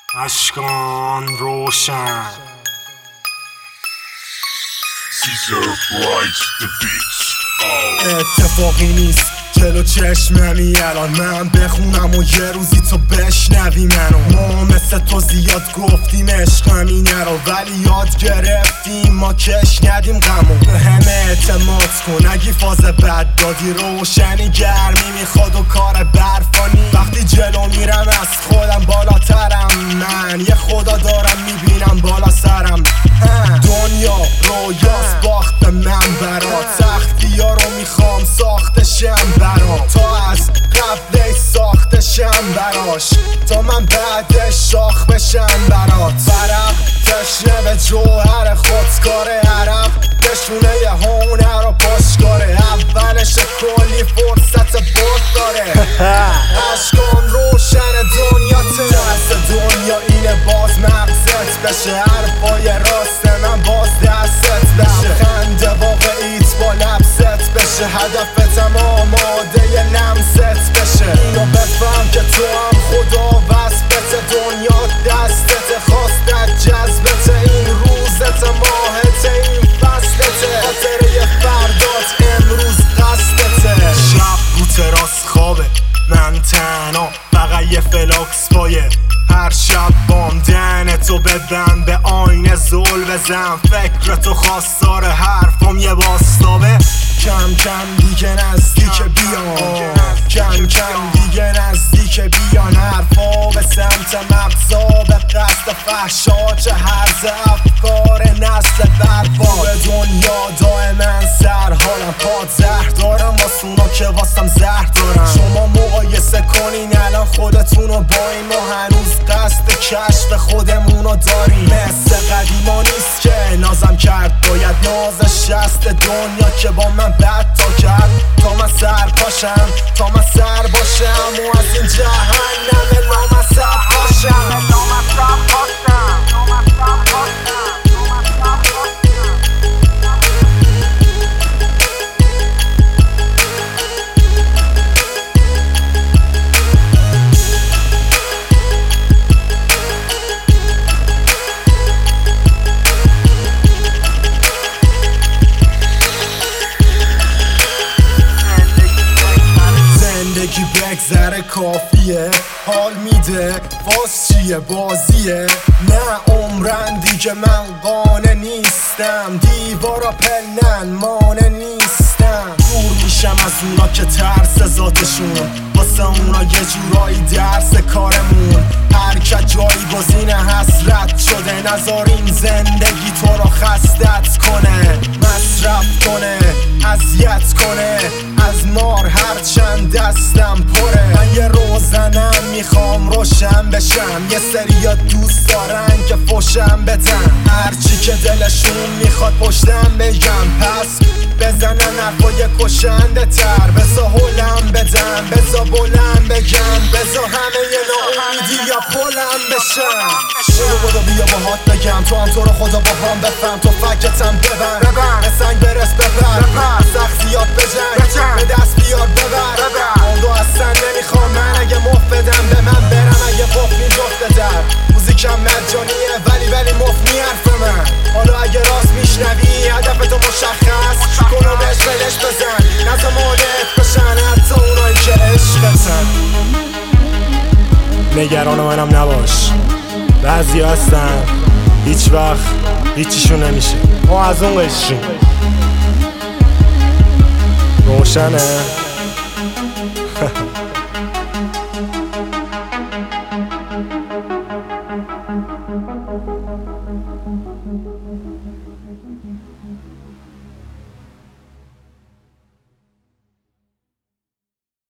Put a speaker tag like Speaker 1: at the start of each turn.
Speaker 1: اشکان روشن اتفاقی نیست جلو چشممی الان من بخونم و یه روزی تو بشنوی منو. ما مثل تو زیاد گفتیم عشق همینه رو، ولی یاد گرفتیم ما کش ندیم غمو. به همه اعتماد کن اگه فاز بد دادی، روشنی گرمی میخواد و کار برفانی. وقتی جلو میرم از خودم بالاترم، من یه خدا دارم میبینم بالا سرم. دنیا رویاست باخت من برات، سختی‌ها رو میخوام ساختشم برات، تا از قبلش ساختشم براش، تا من بعدش شاخ بشم برات. برق تشنه به جوهر خودکاره، عرق نشونه یه هنر و پشکاره، اولش کلی فرصت برد داره. اشکان روشن دنیاته، دست دنیا اینه باز مغزت بشه، حرفای راست من باز دستت بشه، خنده واقعیت با لبست بشه، هدفتم آماده لمست بشه. اینو بفهم که تو هم خدا وصفت، دنیا دستت خواستت جذبت، این روزت ماهت این فصلته، خاطره فردات امروز قصدته. شب رو تراس خوابه من تنها، فقط یه فلاکس پایه، هر شب بام دهنتو ببند به آینه زل بزن، فکر تو خواستار حرفم یه باستابه. کم کم دیگه نزدیک بیان، کم کم دیگه نزدیک بیان، حرفا به سمت مغزا به قصد فحشا، چه هرز افکار نسل برباد. به دنیا دائما سرحالم، پاد زهر دارم واسونا که واسم زهر دارم. شما مقایسه کنین الان خودتونو با این، ما هنوز قصد کشف خودمونو داریم. مثل قدیما نیست که نازم کرد، باید نازش هست دنیا که با من بد تا کرد، تا من سر پاشم، تا من سر باشم و از این جهنم لامصب باشم. بگذره کافیه، حال میده باز چیه بازیه، نه عمرن دیگه من قانه نیستم، دیوارا پلن مانه نیستم. دور میشم از اونا که ترس ذاتشون، واسه اونا یه جورایی درس کارمون. حرکت جایگزین حسرت شده، نذارین زندگی تو رو خستت کنه، مصرف کنه، اذیت کنه، از مار هرچند دستم پره. من یه روزنم میخوام روشن بشم، یه سریا دوست دارن که فوشم بدن، هرچی که دلشون میخواد پشتم بگم، پس بزنن حرفای کشنده تر، بزا هلم بدم، بزا بلند بگم، بزا همه یه ناامیدی یا پلم بشم. برو بودو بیا باهات بگم، تو هم تو رو خدا با هم بفهم، تو فکتم ببن، به سنگ برس ببر، سختیات بجنگ، به دست بیار ببر. اون دو اصلا نمیخوام من، اگه مفت بدم به من برم، اگه قفلی جفت در موزیکم مجانیه ولی مفت نی حرف من. حالا اگه راست میشنوی هدفتو مشخص کن و بهش بلش بزن، نزا مالت بشن حتی اونایی که عشقتن. نگران منم نباش، بعضی هستن هیچ وقت هیچیشون نمیشه، ما از اون قشریم. روشنه